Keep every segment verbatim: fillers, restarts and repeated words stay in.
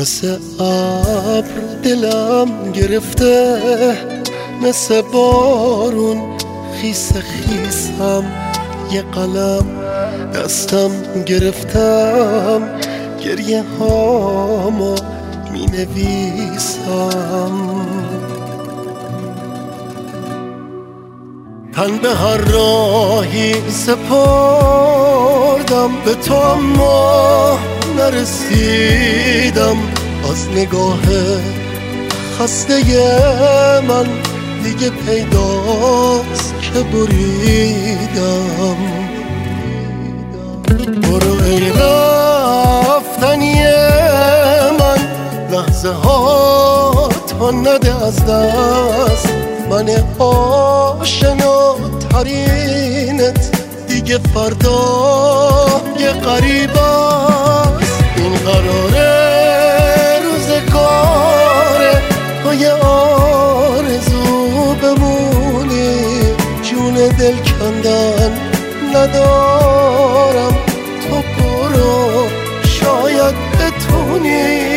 مثل ابر دلم گرفته، مثل بارون خیس خیسم، یه قلم دستم گرفتم، گریه هامو می نویسم. تن به هر راهی سپردم به تو، اما نرسیدم. از نگاه خسته من دیگه پیداست که بریدم. برو ای رفتنی من، لحظه ها تا نده از دست. من آشناترینت دیگه فردا یه غریب است. این قراره روزگاره تو یه آرزو بمونی، جون دل کندن ندارم، تو برو شاید بتونی.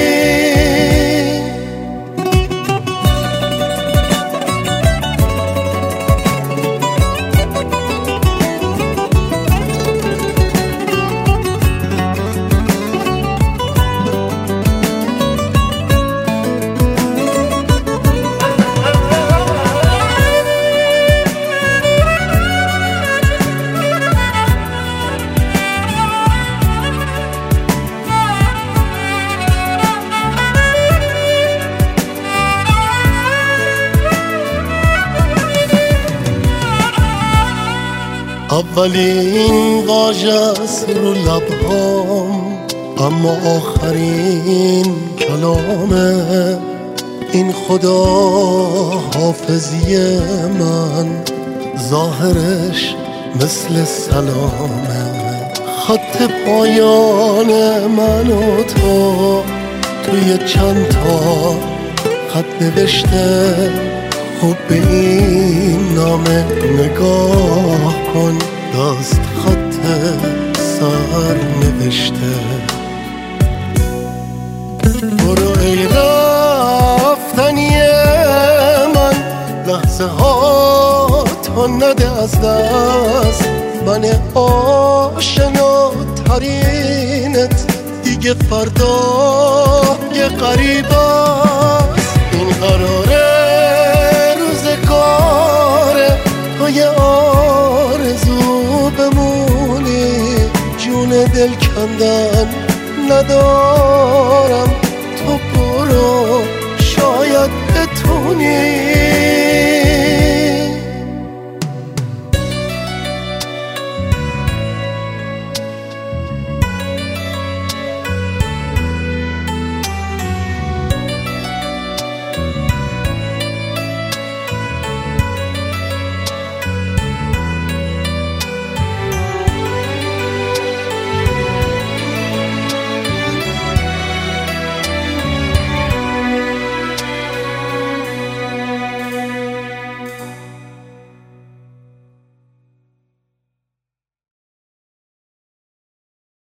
اولین واژه‌ست رو لبهام، اما آخرین کلامه. این خدا حافظی من، ظاهرش مثل سلامه. خط پایان من و تو توی چند تا خط نوشته. خب به این نامه نگاه کن، دست خط سر نوشته. برو ای رفتنی من، لحظه ها تا نده از دست. من آشناترینت دیگه فردا یه غریب است. این قراره روزگاره تو یه آرزو بمونی، جون دل کندن ندارم،